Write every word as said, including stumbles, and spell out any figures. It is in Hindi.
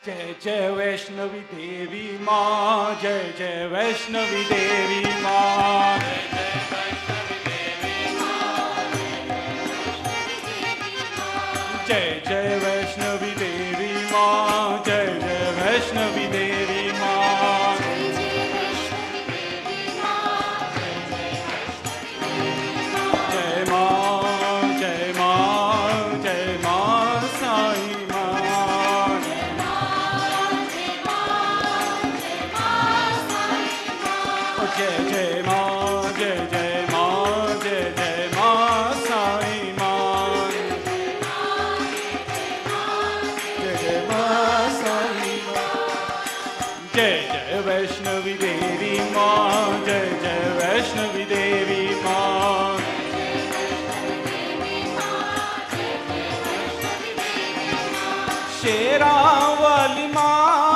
जय जय वैष्णवी देवी माँ, जय जय वैष्णवी देवी माँ, जय जय वैष्णवी देवी माँ, जय जय वैष्णवी देवी माँ, जय माँ जय माँ जय माँ साईं माँ, जय जय माँ जय जय माँ जय जय माँ साईं माँ, जय जय माँ साईं माँ, जय जय वैष्णवी देवी माँ, जय जय वैष्णवी देवी माँ, शेरा वाली माँ,